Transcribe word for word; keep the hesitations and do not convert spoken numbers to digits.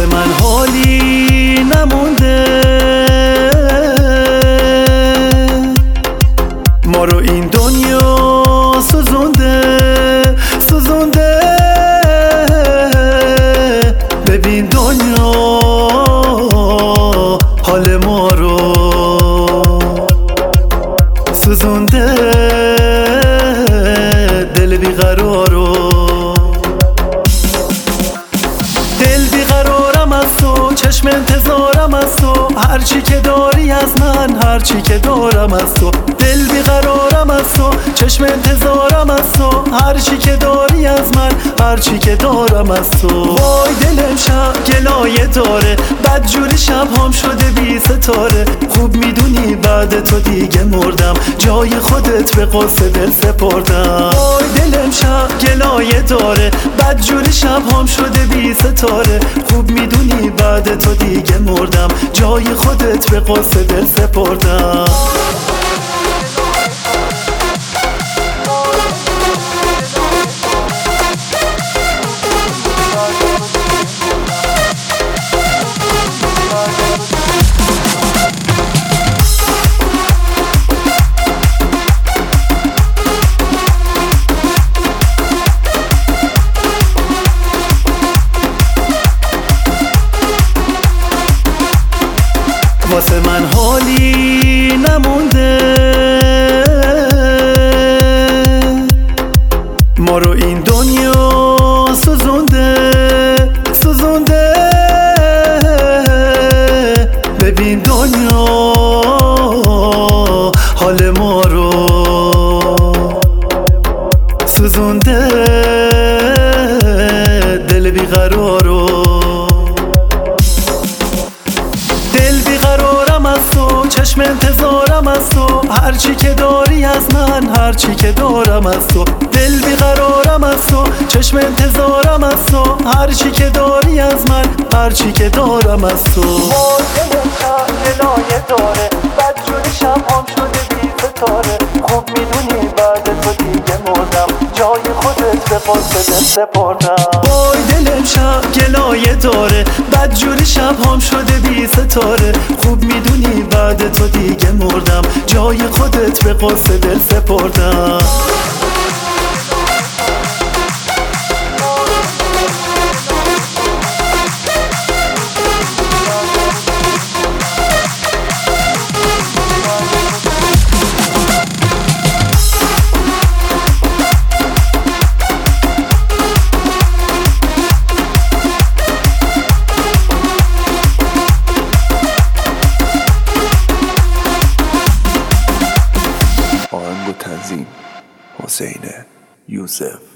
واسه من حالی نمونده، ما رو این دنیا سوزونده سوزونده. ببین دنیا حال ما رو سوزونده، دل بیقرار رو. دل بیقرارم از تو، چشم انتظارم از تو، هرچی که داری از من، هرچی که دارم از تو. دل بیقرارم از تو، چشم انتظارم از تو، هرچی که داری از من، هرچی که دارم از تو. وای دلم شب گلایه داره، بدجوری شب هم شده بی ستاره. خوب میدونی بعد تو دیگه مردم، جای خودت به قصه دل سپردم. وای دلم شب گلایه داره، بدجوری شب هم شده بی ستاره. خوب میدونی بعد تو دیگه مردم، جای خودت به قصه دل سپردم. واسه من حالی نمونده، ما رو این دنیا سوزونده سوزونده. ببین دنیا حال ما رو سوزونده، دل بیقرار رو. دل بیقرارم از تو، چشم انتظارم از تو، هرچی که داری از من، هرچی که دارم از تو. دل بیقرارم از تو، چشم انتظارم از تو، هرچی که داری از من، هرچی که دارم از تو. وای دلم شب گلایه داره، بدجوری شب هم شده بی ستاره. خوب میدونی بعد تو دیگه مردم، جای خودت به قصه دل سپردم. وای دلم شب گلایه داره، بدجوری شب هم شده بی ستاره. خوب میدونی بعد تو دیگه مردم، جای خودت به قصه دل سپردم. آهنگ و تنظیم حسین یوسف.